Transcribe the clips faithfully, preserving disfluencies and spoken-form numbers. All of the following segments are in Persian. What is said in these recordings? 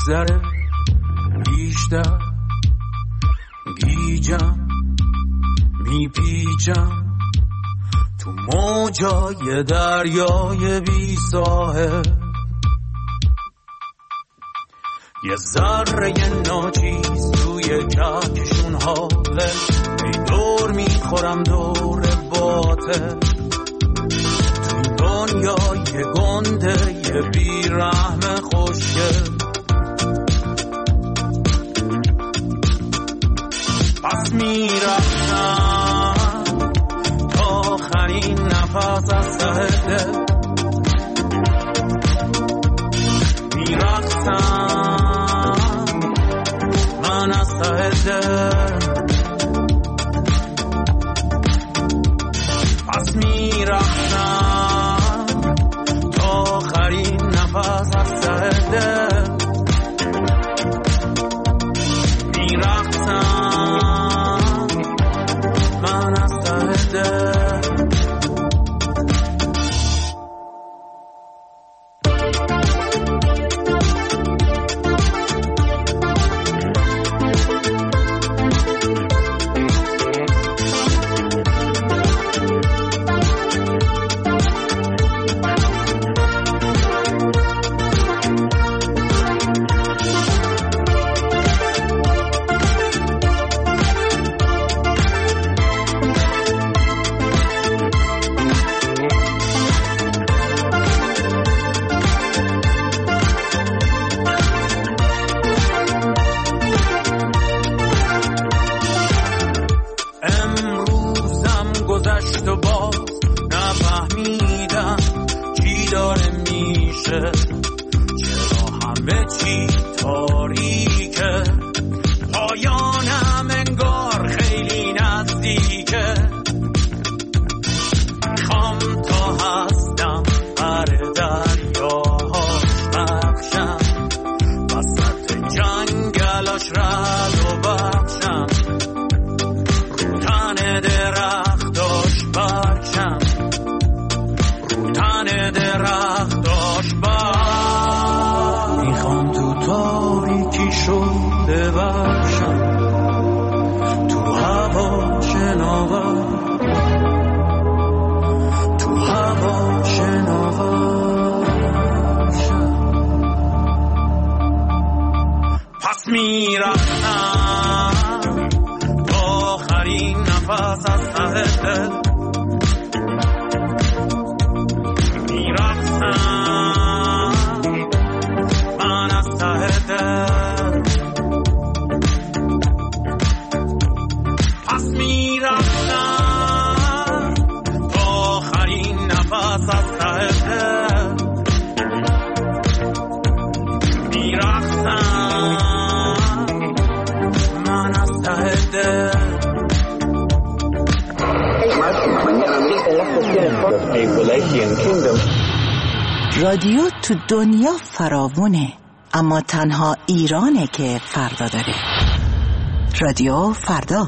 میگذره بیشتر گیجم میپیچم تو موجای دریای بی ساحل یه ذره ناچیز توی کهکشون حاله ای دور میخورم دور باطل تو دنیای گنده یه بیرحم خوشگل پس میرفتم تا آخرین نفس از ته دل میرفتم من از ته دل پس میرفتم تا آخرین نفس از ته دل میرفتم من از ته دل رادیو تو دنیا فراوونه، اما تنها ایرانه که فردا داره. رادیو فردا.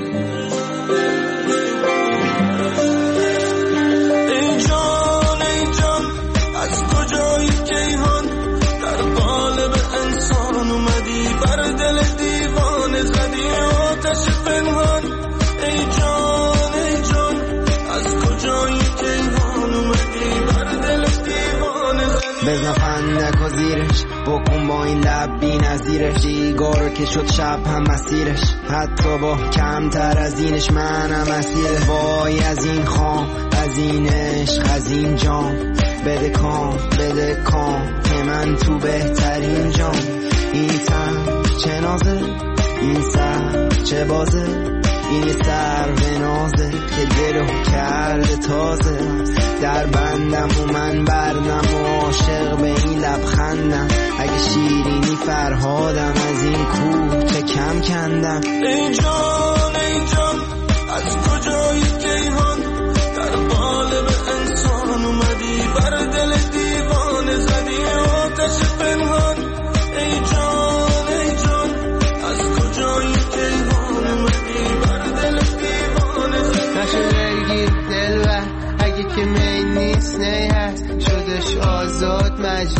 ای جان ای جان از کجای کیهان در قالب انسان اومدی، بر دل دیوانه زدی آتش پنهان. ای جان ای جان از کجای کیهان اومدی، بر دل دیوانه زدی. بزن فندک و زیرش بکن با این لب بی نظیرش، دیگارو که شد شب هم مسیرش، حتی با کمتر از اینش منم اسیر. وای از این خام، از این عشق، از این جام، بده کام بده کام که من تو بهترین جام. این تن چه نازه، این سر چه بازه، این سر به نازه که دلو کرده تازه. در بندم و من بردم و عاشق به این لبخندم، اگه شیرینی فرهادم از این کوه چه کم کندم. ای جان ای جان از کجای کیهان در قالب انسان اومدی، بر دل دیوانه زدی آتش پنهان. ای جان ای جان از کجای کیهان اومدی، بر دل دیوانه زدی. نشه بگیر دل و اگه که می نیست نی هست، شدش آزاد مجنون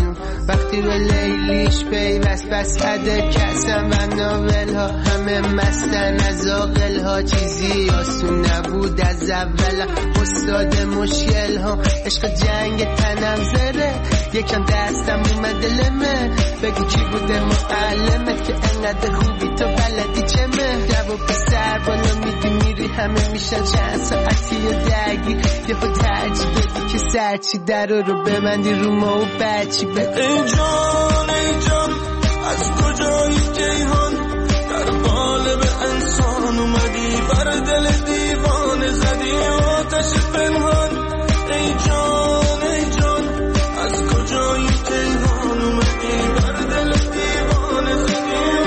وقتی به لیلیش پیوست بس عده کسم و ناول ها همه مستن از آقل ها چیزی آسون نبود از اول استاد مشکل ها عشق جنگ تنم زره یکم دستم اومد لمه بگو کی بوده معلمت که انقدر خوبی تو بلدی چمه دو پسر بالا میدی میری همه میشن چند ساعتی و درگی یه خود ترجی بدی که سرچی در رو ببندی رو ما و بچی بدی ای جان ای جان از کجایی کیهان در قالب انسان اومدی بر دل دیوانه زدی آتش پنهان ای جان ای جان از کجایی کیهان اومدی بر دل دیوانه زدی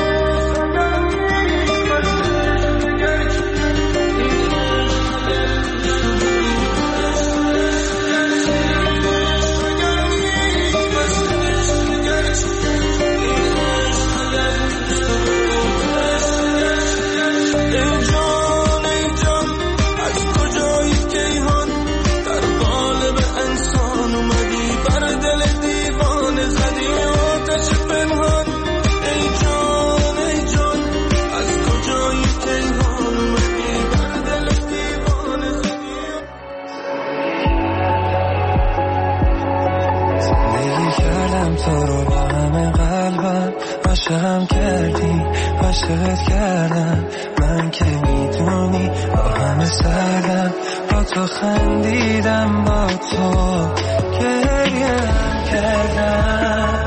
عاشقم کردی عاشقت کردم من که میدونی با همه سردم با تو خندیدم با تو گریه کردم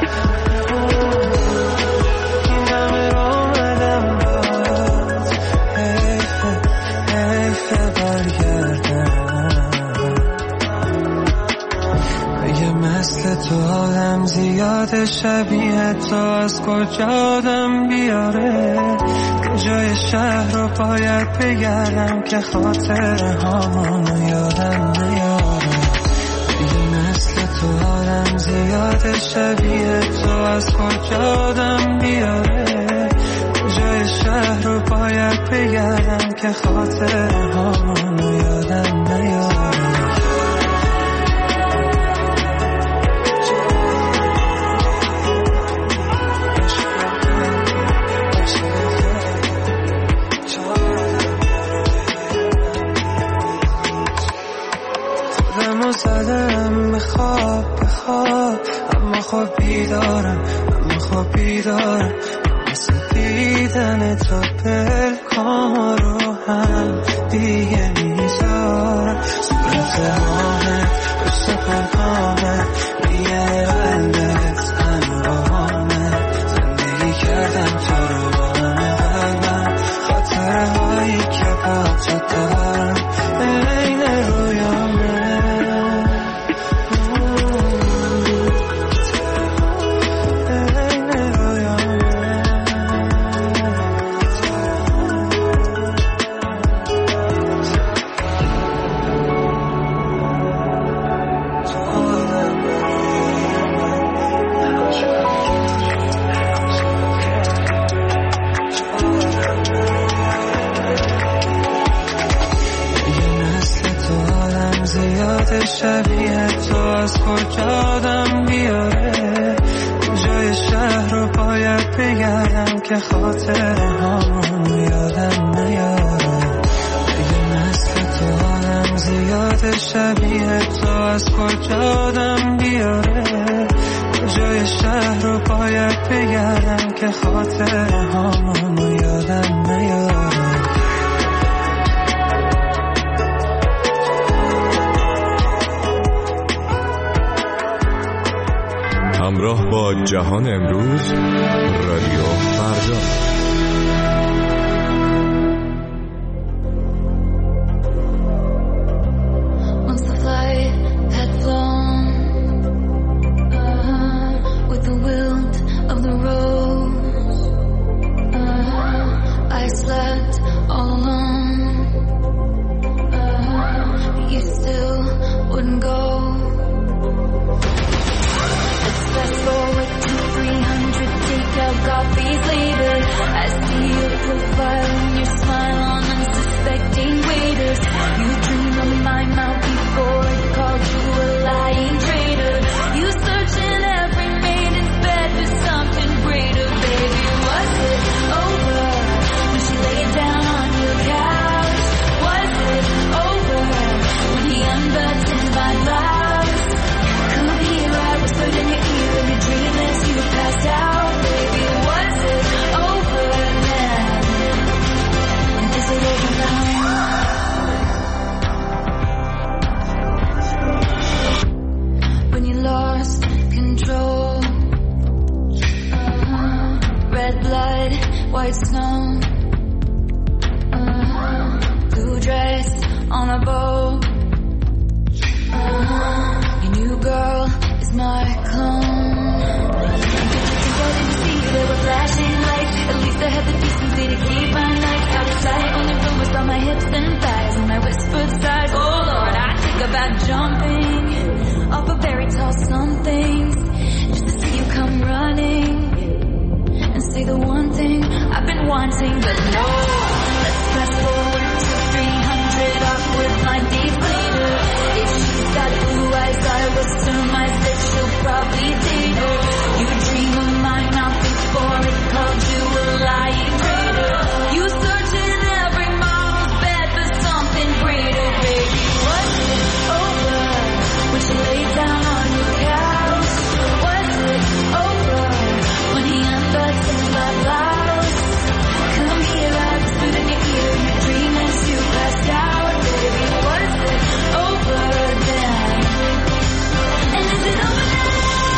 این همه رو آمدم باز حیفه حیفه برگردم اگه مثل تو آدم زیاد شبیه تو از کجا آدم بیاره جای شهر رو باید بگردم که خاطر هامونو یادم نیاره اگه مثل تو آدم زیاد شبیه تو از کجا آدم بیاره جای شهر رو باید بگردم که خاطر هامونو یادم نیاره زدم به خواب به خواب اما خواب بیدارم اما خواب بیدارم مثل دیدن تو پلکان رو هم دیگه میذارم صورت همه پشت پلکانه میگه قلبت انبامه زندگی کردم تو رو با همه قلبم خاطره هایی که با تو دارم این رویامه شبیه تو از کجا آدم بیاره جای شهر رو باید بگردم که خاطر هامونو یادم نیاره اگه مثل تو آدم زیاد شبیه تو از کجا آدم بیاره جای شهر رو باید بگردم که خاطر هامونو یادم نیاره همراه با جهان امروز رادیو فردا. Copies later, I see your profile and your smile on unsuspecting waiters. You dream of my mouth before it called you a lying traitor. You search in every white snow, uh, blue dress on a boat, uh, your new girl is my clone. I didn't see you, they were flashing lights. At least I had the decency to keep my nights out of sight. Only rumors about my hips and thighs and my whispered sighs. Oh Lord, I think about jumping off a very tall somethings just to see you come running and say the one thing I've been wanting, but no. Let's fast forward to three hundred awkward blind dates later. If she's got blue eyes, I will surmise that she'll probably date her. You dream of my mouth before it called you a lying traitor. You search in every model's bed for something greater, baby. Was it over when she laid down on your couch? Was it over when he unbucked his blouse? Come here, I whispered in your ear, you dream as you passed out, baby. Was it over then? And is it over now?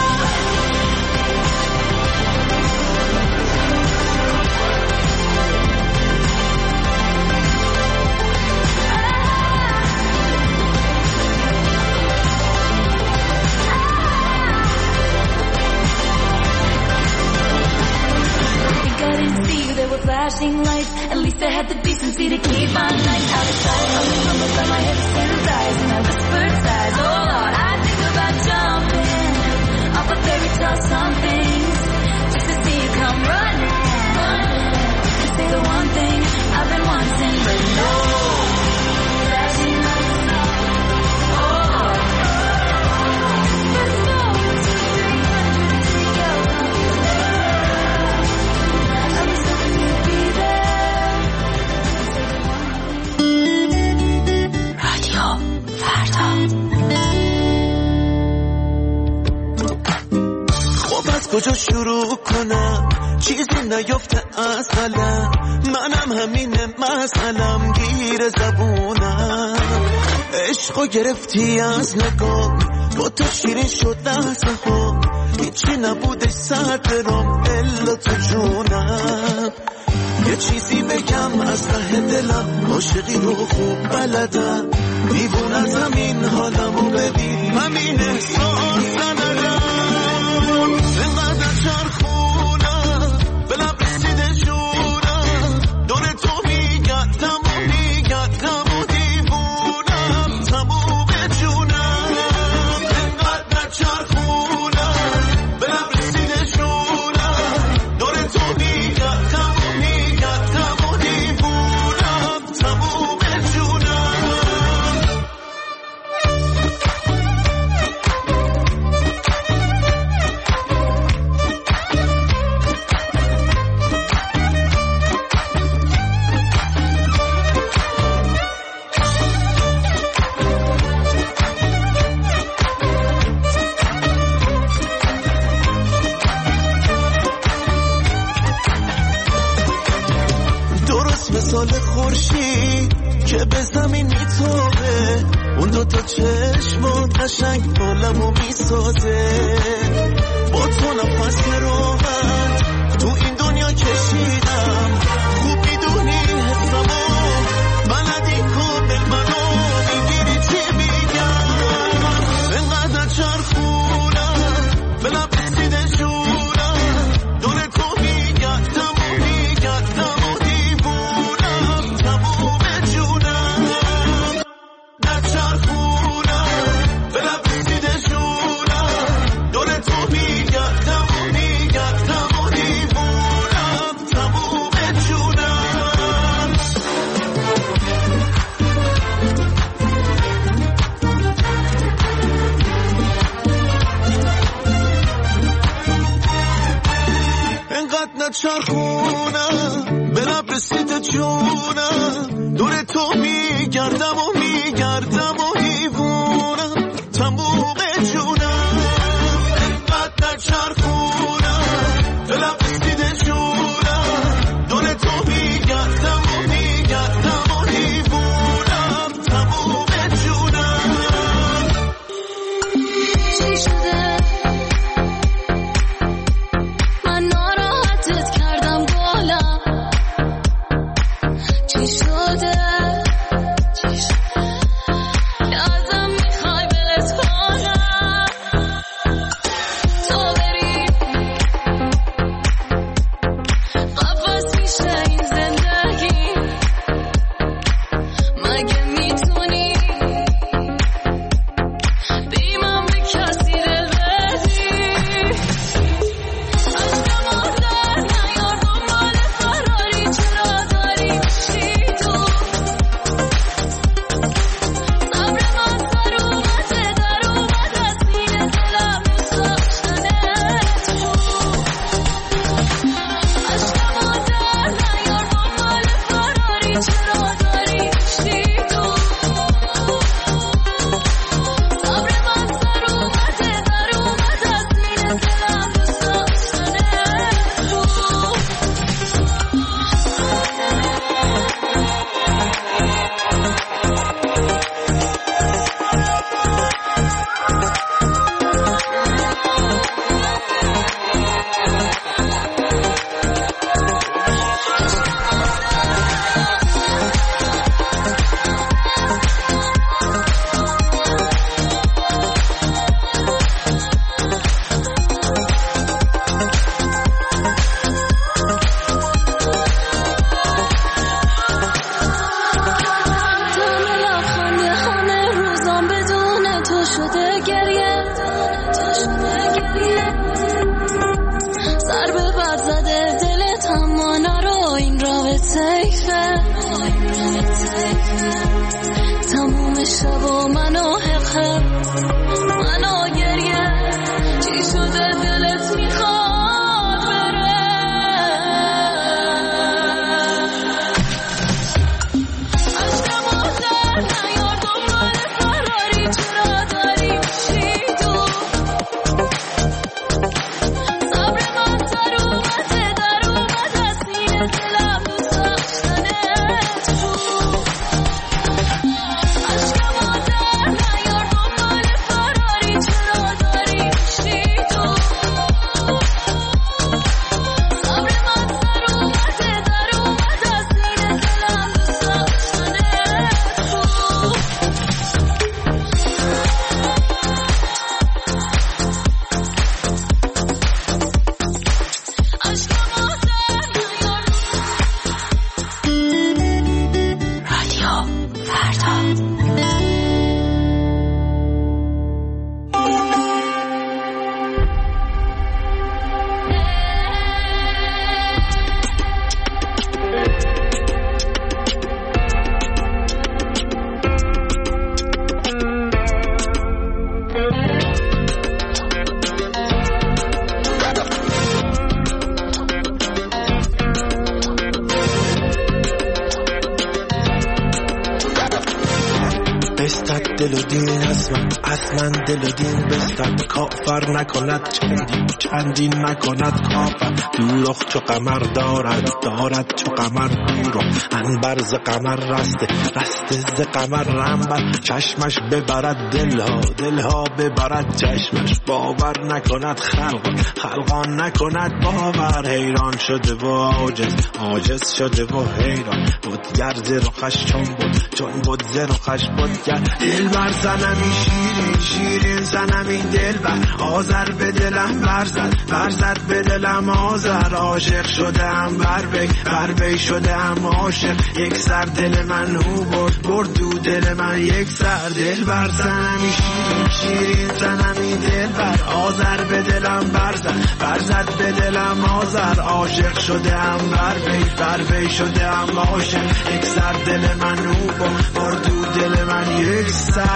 I didn't see you, there were flashing lights. At least I had the decency to keep my nights out of sight. Only rumbles by my hips and thighs and my whispered sighs. Oh Lord, I think about jumping off a fairy tale somethings just to see you come running and say the one thing I've been wanting, but no. Flashing lights, oh Lord. Fast forward to three hundred to go. کجا شروع کنم چیزی نیفته اصلا منم همینه مثلم گیر زبونم عشقو گرفتی از نگاه با تو شیرین شد لحظه ها هیچی نبودش سر برام الا تو جونم یه چیزی بگم از ته دلم عاشقی رو خوب بلدم دیوون از همین حالمو ببین همین احساس ندارم اینقدر چرخونم به لب رسیده جونم دور تو میگردم و میگردم و دیوونم تموم جونم اینقدر چرخونم به لب رسیده جونم دور تو میگردم و میگردم و دیوونم تموم جونم مثال خورشید که به زمین میتابه اون دوتا چشمات قشنگ حالمو میسازه با تو نفس راحت تو این دنیا کشیدم خوب میدونی حسمو بلدی کامل منو میگیری چی میگم اینقدر چرخونم به لب رسیده جونم دور تو میگردم و میگردم و دیوونم تموم جونم در چرخونم به لب رسیده جونم دور تو میگردم و میگردم و دیوونم تموم جونم اینقدر نچرخونم به لب رسیده جونم دور تو میگردم و میگردم و دیوونم تموم جونم اینقدر نچرخونم به لب رسیده جونم دور تو میگردم و میگردم و دیوونم تموم جونم چی شده من ناراحتت کردم بالا شب و منو حقم منو گریه چی شده دلت میخواد بره عشقم آزر نیار دنبال فراری چرا داری میشی تو صبر من در اومده در اومد از سینه دلم دوست داشتنت بود عشقم آزر نیار دنبال فراری چرا داری میشی تو صبر من در اومده در اومد از سینه دلم دوست داشتنت بود عشقم آزر نیار رادیو فردا بستد دل و دین از من از من دل و دین بستد کافر نکند چندین چندین نکند کافر دوروخ چو قمر دارد دارد چو قمر دوروخ انبر ز قمر رسته رسته ز قمر رنبر چشمش ببرد دلها دلها ببرد چشمش باور نکند خلق خلقان نکند باور حیران شده و عاجز عاجز شده و حیران بودگر ز رخش چون بود چون بود ز رخش بودگر دل بر زنمی شیرین شیرین زنمی دل بر آذر به دلم برزد برزد به دلم آذر عاشق شدم بر بی بر بی شدم عاشق یک سر دل من او برد برد دو دل من یک سر دل بر زنمی شیرین شیرین زنمی دل بر آذر به دلم برزد برزد به دلم آذر عاشق شدم بر بی بر بی شدم عاشق یک سر دل من او برد برد دو دل من یک سر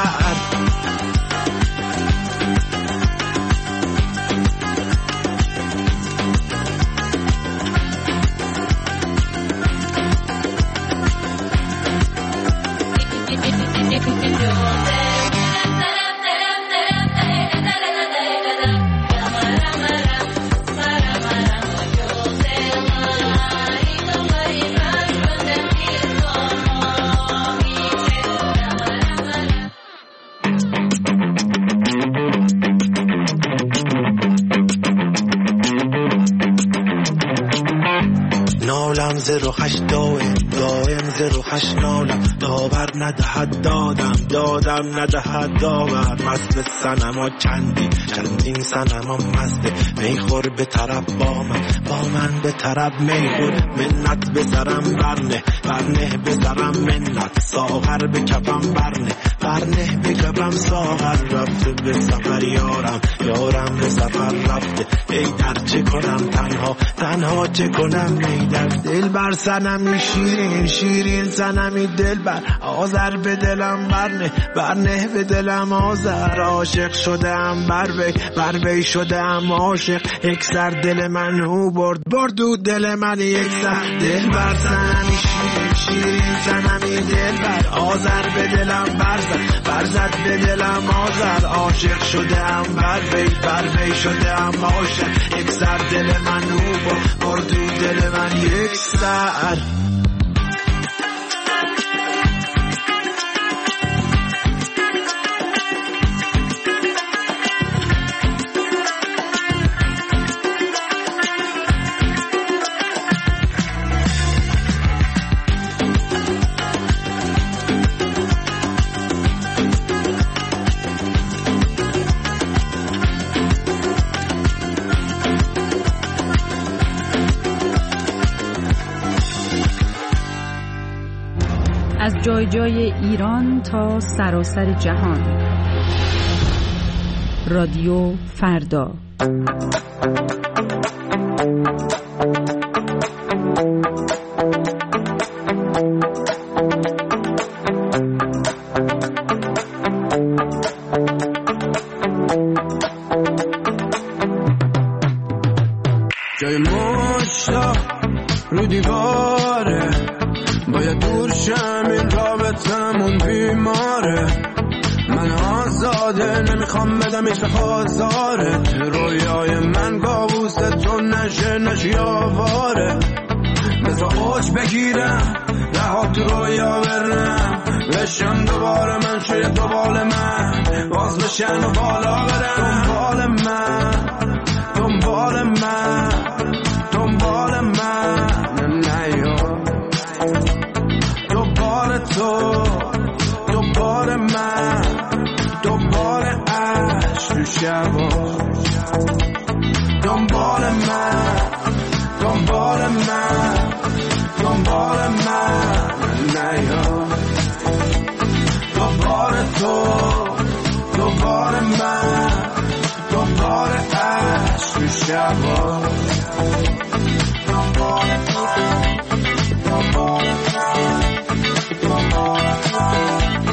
نالم ز رخش دائم دائم ز رخش نالم داور ندهد دادم دادم ندهد داور مست صنما چندی چندین صنما مسته میخور به طرب با من با من به طرب میخور منت به سرم برنه برنه به سرم منت ساغر به کفم برنه برنه به کفم ساغر رفته به سفر یارم یارم به سفر رفته ای در چه کنم تنها تنها چه کنم ای در دل بر سنمی شیرین شیرین سنمی دل بر آذر به دلم برنه برنه به دلم آذر عاشق شدم بر بی بر بی شدم عاشق یک سر دل من او برد برد دو دل من یک سر دل بر سنمی شیرین شیرین سنمی دل بر آذر به دلم برزد برزد به دلم آذر عاشق شدم بر بی بر بی شدم عاشق یک سر دل من او برد برد دو دل من یک سر از جای جای ایران تا سراسر جهان. رادیو فردا. دوباره باید دور شم، این رابطمون بیماره. من آزاده نمیخوام بدم ایش بخوازارت، رویای من کابوس تو نشه نشی آواره. بذار اوج بگیرم رها تو رویا برم، بشم دوباره من شاید دوباره من باز بشن و بالا برم. دنبال من دنبال من دنبال من نیا، دوباره تو دوباره من دوباره عشق تو شبا. دنبال من دنبال من دنبال من نیا، دوباره تو دوباره من دوباره عشق تو شبا. دنبال من دنبال من دنبال من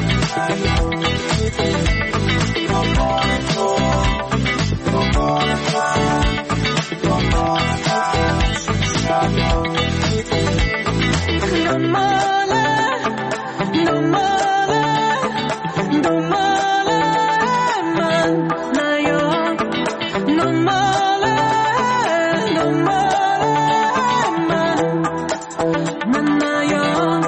دنبال تو دنبال من دنبال عشق تو شبا. دنباله دنباله دنباله من نیا، دنباله دنباله من من نیا.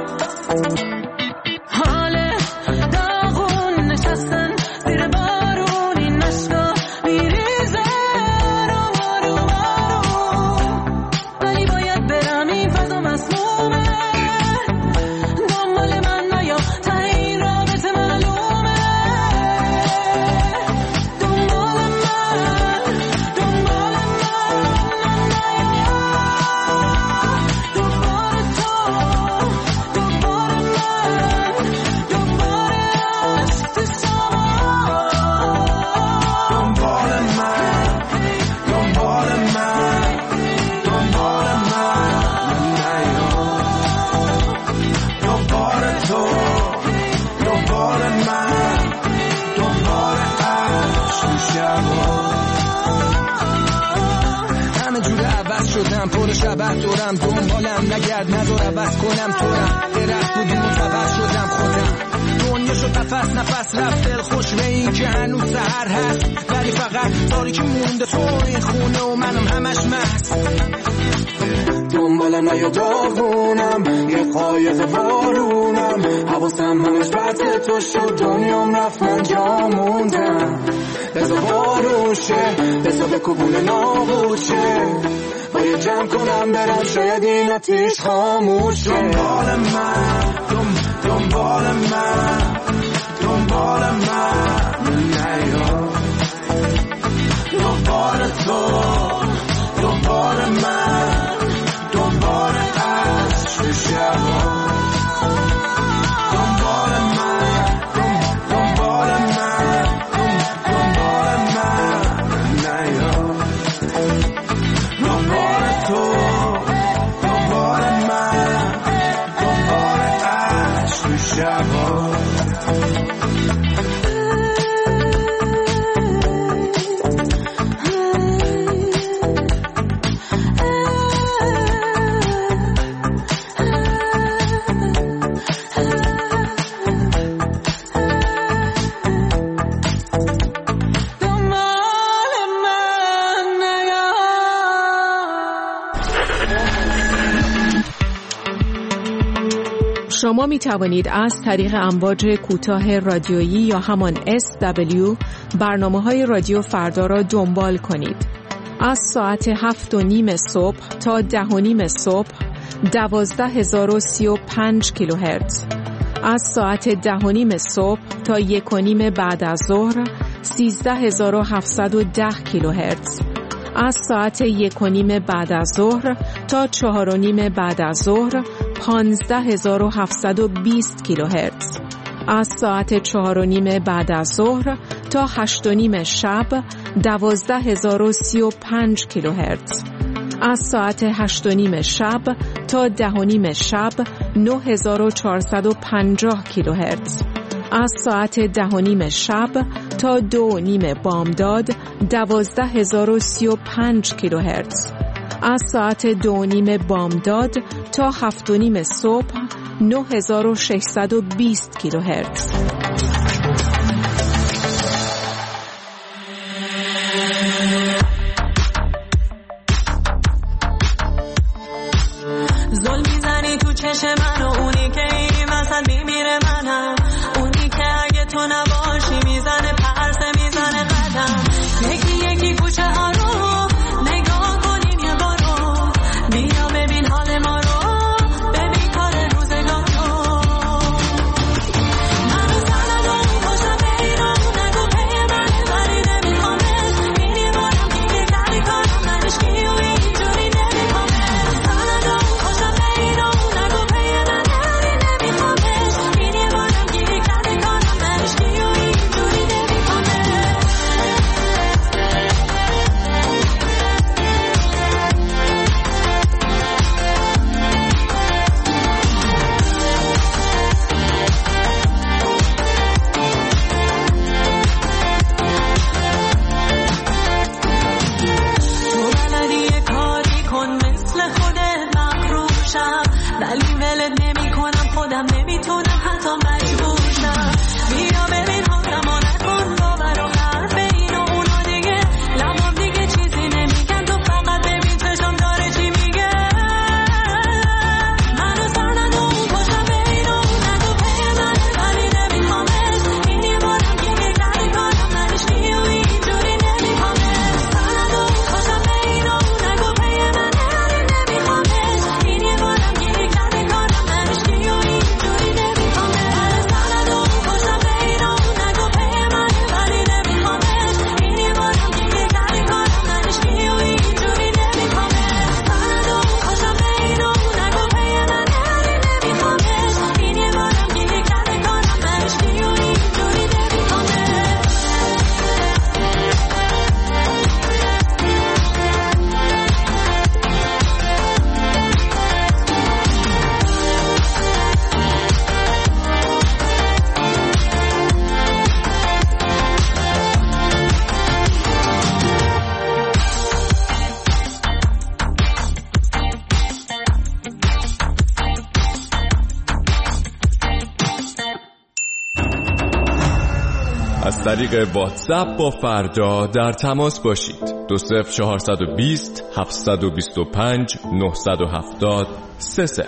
حال داغون نشستن زیر بارونی نشتا میریزه رو بارو بارو، ولی باید برم این فضا مسمومه. دنبال من نیا تا این رابطه معلومه. دنبال من دنبال من نیا، دوباره تو دوباره من دوباره عشق تو شما. دنبال من دنبال من دنبال من نیا، دوباره تو دوباره من دوباره عشق تو شبا. همه جور عوض شدم، پر شبه دورم، دنبالم نگرد نذار عوض کنم تورم. درخت بودیم عوض شدم خودم، دنیا شد نفس نفس رفت دل خوش به این که هنوز سحر هست، ولی فقط تاریکی مونده تو این خونه و منم همش مست. دنبالم نیا داغونم، یه قایق بارونم، حواسم همش بطه تو شد، دنیام رفت من جا موندم. بذار بارون شه بذار بکوبونه نابود شه، باید جمع کنم برم شاید این آتیش خاموش شه. دنبال من دنبال من دنبال من نیا، دوباره تو دوباره من دوباره عشق تو شبا. دنبال من دنبال من دنبال من نیا، دوباره تو دوباره من دوباره عشق تو شبا. شما می توانید از طریق امواج کوتاه رادیویی یا همان اس دبلیو برنامه‌های رادیو فردا را دنبال کنید. از ساعت هفت و نیم صبح تا ده و نیم صبح دوازده هزار و سی و پنج کیلوهرتز. از ساعت ده و نیم صبح تا یک و نیم بعد از ظهر سیزده هزار و هفتصد و ده کیلوهرتز. از ساعت یک و نیم بعد از ظهر تا چهار و نیم بعد از ظهر پانزده هزار و هفتصد و بیست کیلوهرتز. از ساعت چهار و نیم بعد از ظهر تا هشت و نیم شب دوازده هزار و سی و پنج کیلوهرتز. از ساعت هشت و نیم شب تا ده و نیم شب نه هزار و چهارصد و پنجاه کیلوهرتز. از ساعت ده و نیم شب تا دو و نیم بامداد دوازده هزار و سی و پنج کیلوهرتز. از ساعت دو نیم بامداد تا هفت و نیم صبح نه هزار و ششصد و بیست کیلوهرتز. زل میزنی تو چشم من و اونی که این وسط میمیره منم، اونی که اگه تو نباشی میزنه پرسه میزنه قدم. یکی یکی کوچه ها رو نگاه کنیم یه بارو، بیا ببین حال ما رو، ببین کار روزگار رو. منو سند و اون پشتم به ایران، نگو پی من ولی نمیخوامش، اینی بارم دیگه کاری کنم منش کی و اینجوری نمیخوامش. سند و اون پشتم به ایران، نگو پی من ولی نمیخوامش، اینی بارم دیگه کاری کنم منش کی و اینجوری نمیخوامش. تو بلدی یه کاری کن مثل خودت مغروشم، ولی ولت نمی کنم خودم نمیتونم حتی مجبور شم. بیا ببین حالم و نکن باور و حرف این و اونا دیگه، لبام دیگه چیزی نمیگن، تو فقط ببین چشم داره چی میگه. منو سند و اون پشتم به این و اون، نگو پی منه ولی نمیخوامش، اینی بارم دیگه کاری کنم منش کی و اینجوری نمیخوامش. سند و اون پشتم به این و اون، نگو پی منه ولی نمیخوامش، اینی بارم دیگه کاری کنم منش کی و اینجوری نمیخوامش. سند و اون پشتم به این و اون، نگو پی منه ولی نمیخوامش، اینی بارم دیگه کاری کنم منش کی و اینجوری نمیخوامش. سند و اون پشتم به این و اون، نگو پی منه ولی نمیخوامش، اینی بارم دیگه کاری کنم منش کی و اینجوری نمیخوامش. از طریق واتساپ با فردا در تماس باشید. دو صفر چهارصد و بیست هفتصد و بیست و پنج نهصد و هفتاد سه صفر.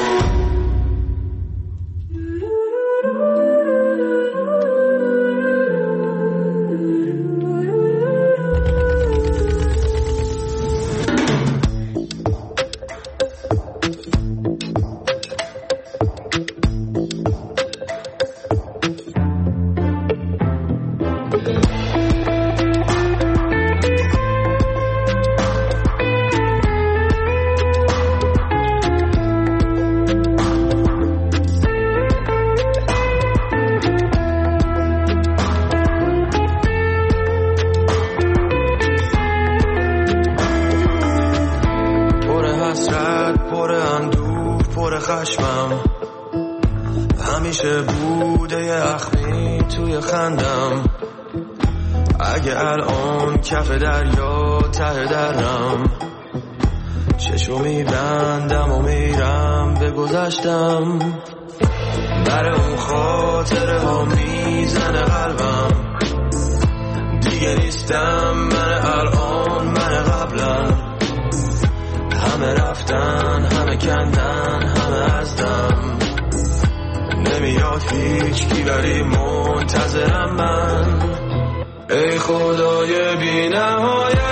خشمم همیشه بوده یه اخمی توی خندم، اگه الان کف دریا ته درم، چشو میبندم و میرم به گذشتم، بر اون خاطره ها میزنه قلبم، دیگه نیستم من الان من قبلم، همه رفتن همه کندن همه ازدم، نمیاد هیچ کی ولی منتظرم من، ای خدای بی نهایت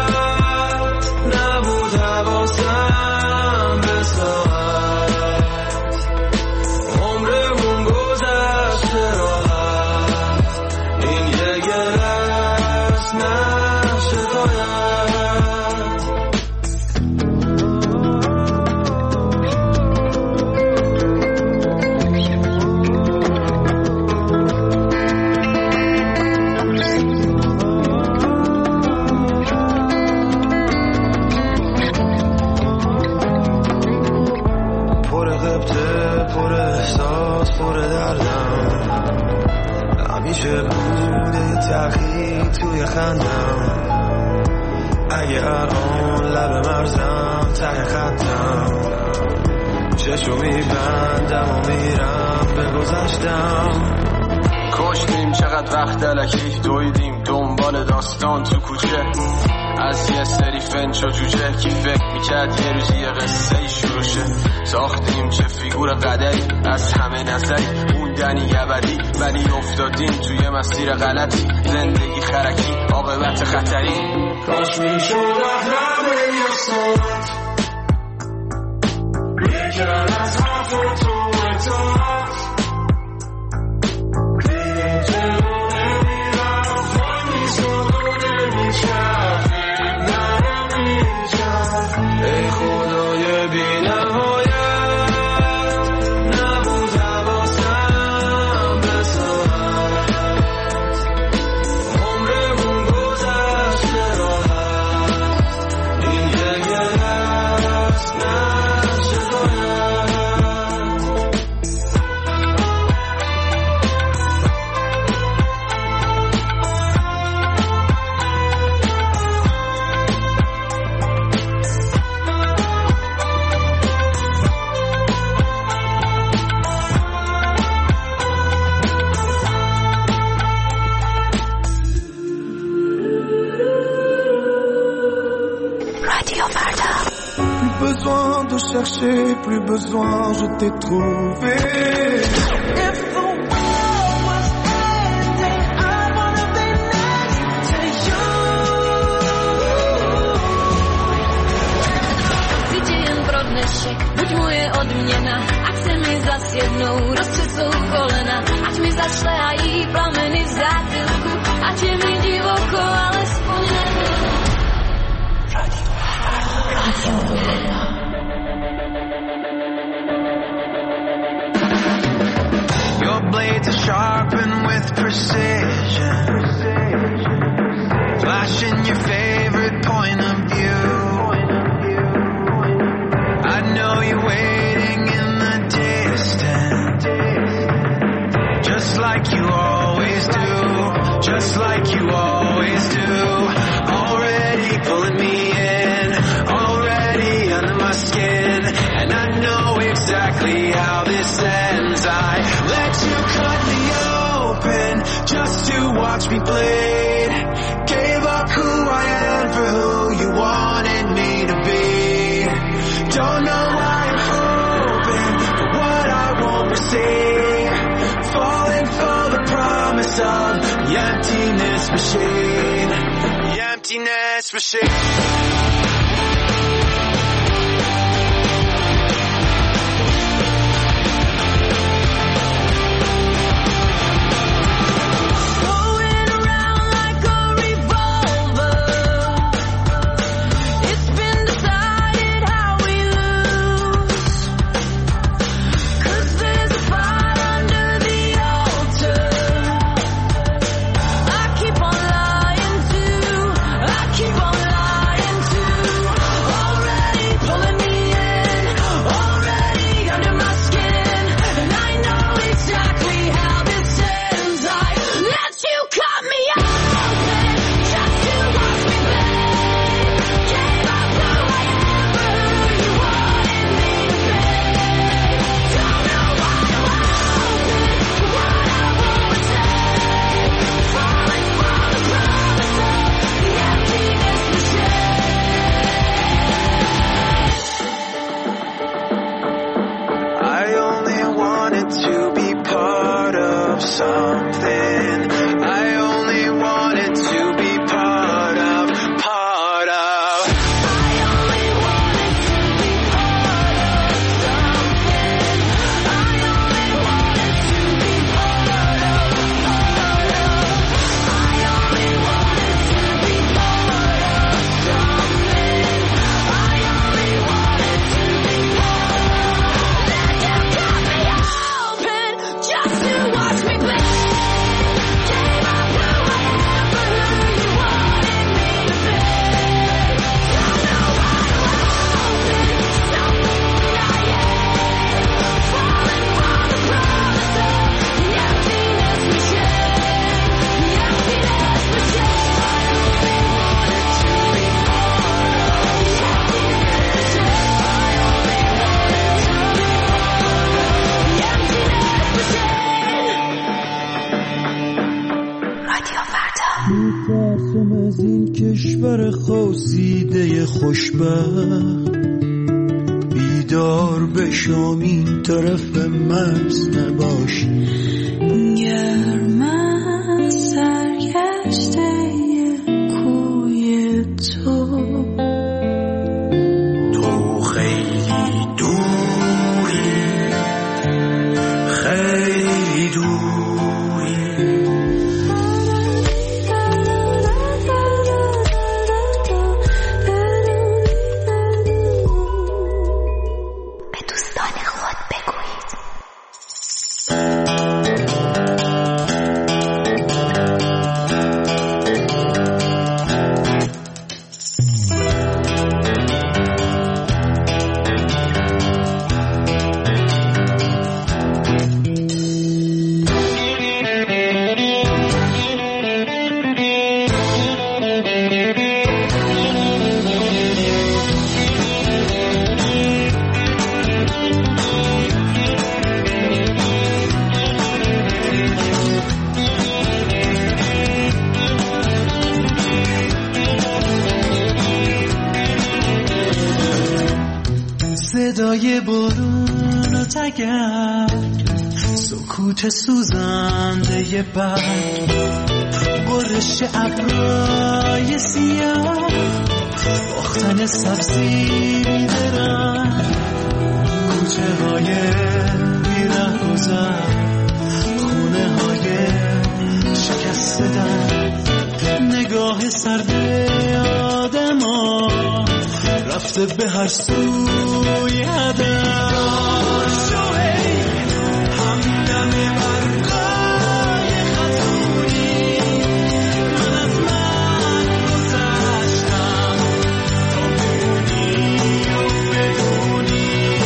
نبود حواسم به ساعت، عمرمون گذشته راحت، این یه گرس نشه باید. پر احساس پر دردم، همیشه بوده تغییر توی خندم، اگه الان لب مرزم ته خطم چشو میبندم و میرم به گذشتم کشتیم چقدر وقت الکی دویدیم دنبال داستان تو کوچه از یه سری فنچ و جوجه کی فکر میکرد یه روزی یه قصه ای شروع شه ساختیم چه فیگور قدری از همه نظری موندنی ابدی ولی افتادیم توی مسیر غلطی زندگی خرکی عاقبت خطری کاش میشد احرام یه ساعت میکرد از حرف تو اطاعت دیدیم جلو نمیرفت وای میزاد و نمیچرخید نرم اینجا ای خدای بی نهایت نبود حواسم به ساعت عمرمون گذشته راحت این یه یه هست نه شکایت رادیو فردا. Plus besoin de chercher, plus besoin, je t'ai trouvé. If the world was ending, I wanna be next to you. Gdzie jen brodny szyk, budź moje odmiana. A chcemy zas jedną, rozsycą kolena. Ať mi zašle a jí plameny v zátylku. Ať je mi divoko, ale spomenu. Your blades are sharpened with precision, flashing your favorite point of view. I know you're waiting in the distance, just like you always do, just like you always do. Already pulling me in, already under my skin, and I know exactly how this ends. I let you cut me open just to watch me bleed. Gave up who I am for who you wanted me to be. Don't know why I'm hoping for what I won't receive. Falling for the promise of the emptiness machine. The emptiness machine. Going around like a revolver. It's been decided how we lose. 'Cause there's a fire under the altar. I keep on lying to, I keep on lying to. Already pulling me in, already under my skin. And I know exactly how this ends. I let you cut me open just to watch me bleed. Gave up who I am for who you wanted me to be. Don't know why I'm hoping for what I won't take. Falling for the promise of the emptiness machine. I only wanted to be part of something. I only wanted to be part of, part of. I only wanted to be part of something. I only wanted to be part of, part of. I only wanted to be part of something. I only wanted to be part of. Let you cut me open just to watch me bleed. های خوشبخت بیدار بشم این طرف مرز نباش. گر من سرگشته کوی تو تو خیلی دوری خیلی دوری به دوستان خود بگویید. صدای بارون و تگرگ، سکوت سوزنده برگ، برش ابرای سیاه، باختن سبزی بیدرنگ، کوچه های بیره گذر، خونه های شکسته در، نگاه سرد آدم ها رفته به هر سوی هدف. همدم برقای خطوری من از من گذشتم تا بمونی و بدونی.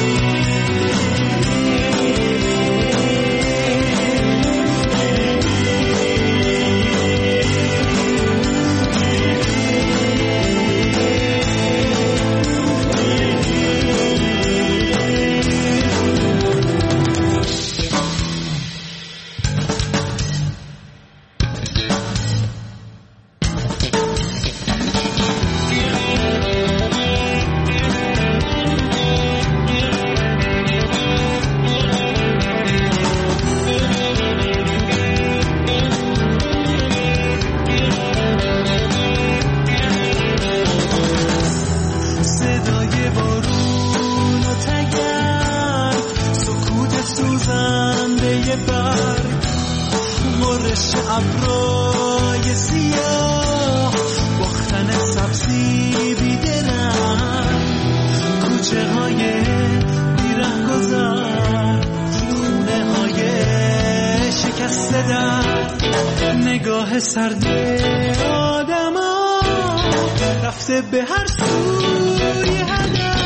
ابرای سیاه، باختن سبزی بیدرنگ، کوچه های بیره گذر، خونه های شکسته در، نگاه سرد آدم ها رفته به هر سوی هدف.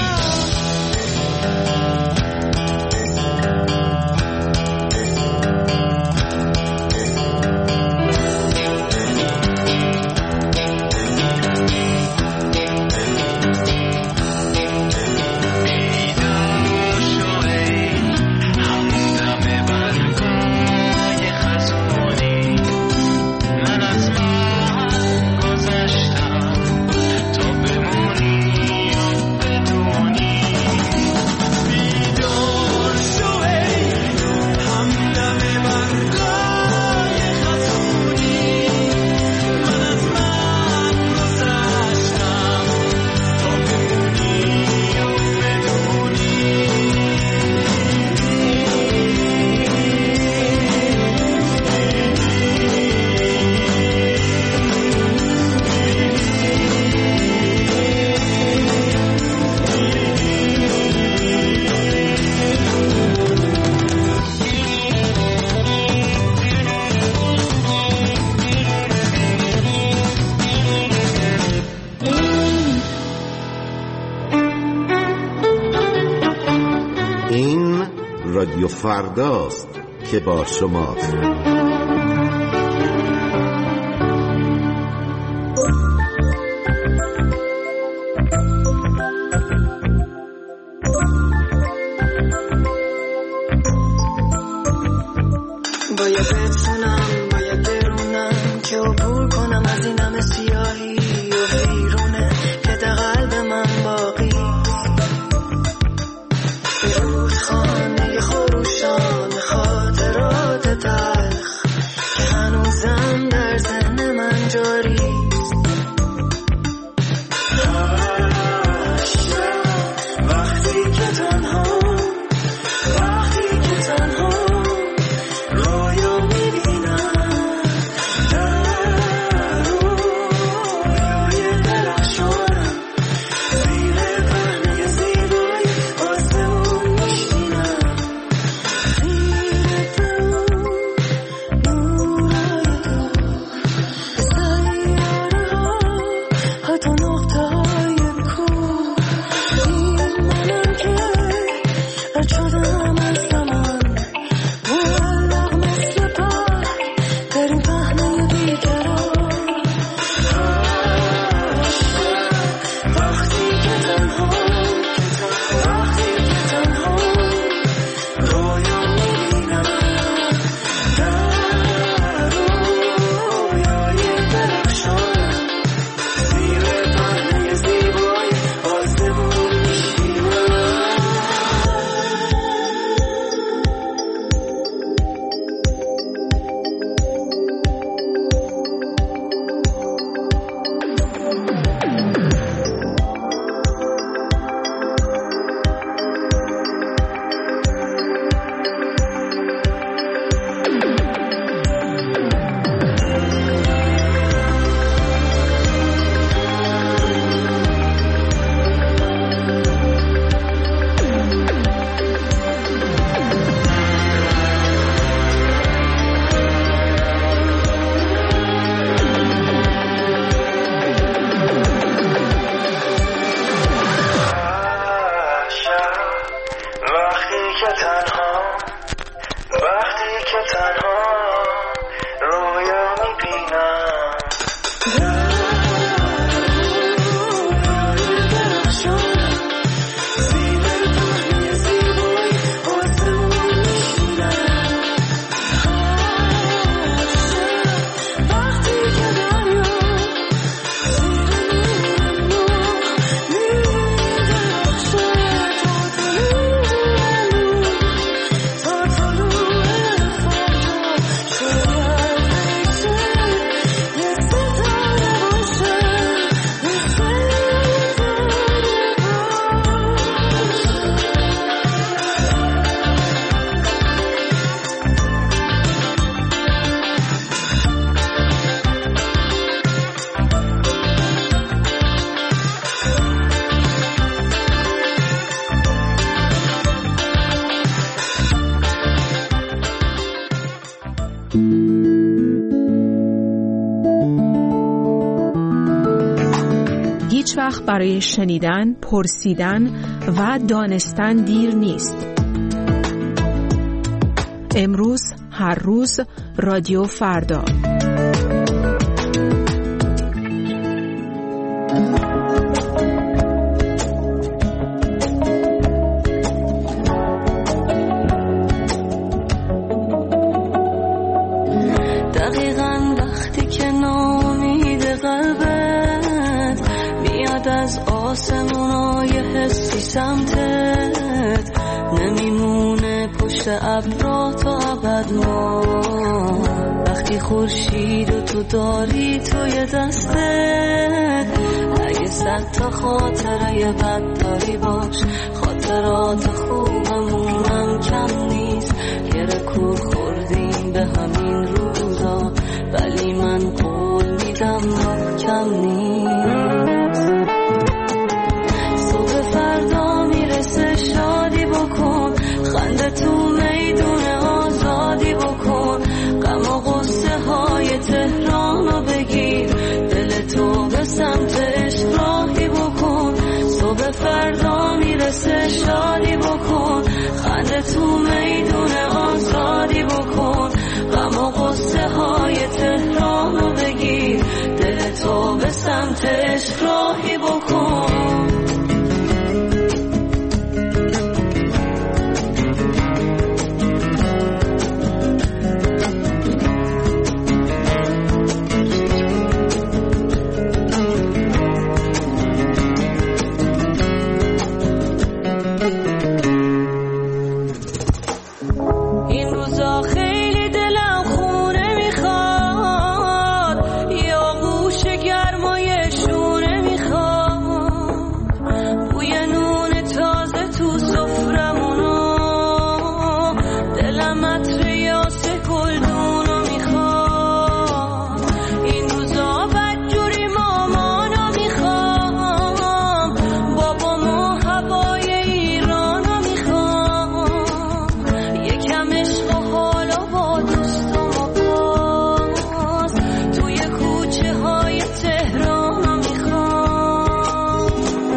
رادیو فرداست که با شماست. باید بتونم باید برونم که عبور کنم از این همه سیاهی و بیرونه که در قلب میخوام وقتی که تنها رویا میبینم هیچ وقت برای شنیدن، پرسیدن و دانستن دیر نیست. امروز، هر روز، رادیو فردا. دقیقاً وقتی که ناامید قلبت میاد از آسمونای حسی سمتت، نمیمونه پشت ابرا تا ابد ما. وقتی خورشید و تو داری توی دستت، اگه صد تا خاطره بد داری باش، خاطرات خوبمونم کم نیست. یه رکور خوردیم به همین روزا، ولی من قول میدم کم نیست. صبح فردا میرسه شادی بکن، خنده تو میدون آزادی بکن. غم و غصه های تهران رو بگیر، دل تو به سمت عشق راهی بکن. صبح فردا میرسه شادی بکن، خنده تو میدون آزادی بکن. غم و غصه های تهران رو بگیر، دل تو به سمت عشق راهی بکن. این روزا خیلی دلم خونه میخواد، یا گوش گرمای شونه میخواد. بوی نون تازه تو سفرمونو، دلم عطر یاس گلدونو میخواد. این روزا بدجوری مامانو میخوام، بابامو هوای ایرانو میخوام. یکم عشق و حالا با دوستم و باز توی کوچه های تهرانو میخوام.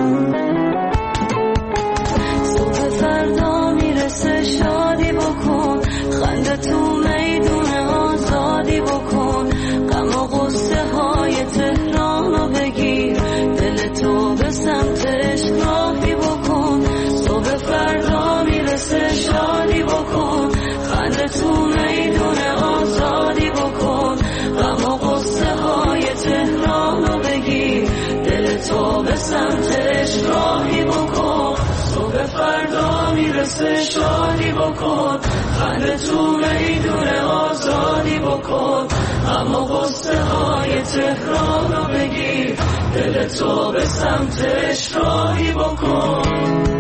صبح فردا میرسه شادی بکن، خنده تو میدون آزادی بکن. غم و غصه های تهرانو بگیر، دل تو به سمت عشق راهی بکن. صبح فردا میرسه شادی بکن، خنده تو میدون آزادی بکن. غم و غصه های تهرانو بگیر، دل تو به سمت عشق راهی بکن. صبح فردا میرسه شادی بکن، خنده تو میدون آزادی بکن. غم و غصه های تهرانو بگیر، دل تو به سمت عشق راهی بکن.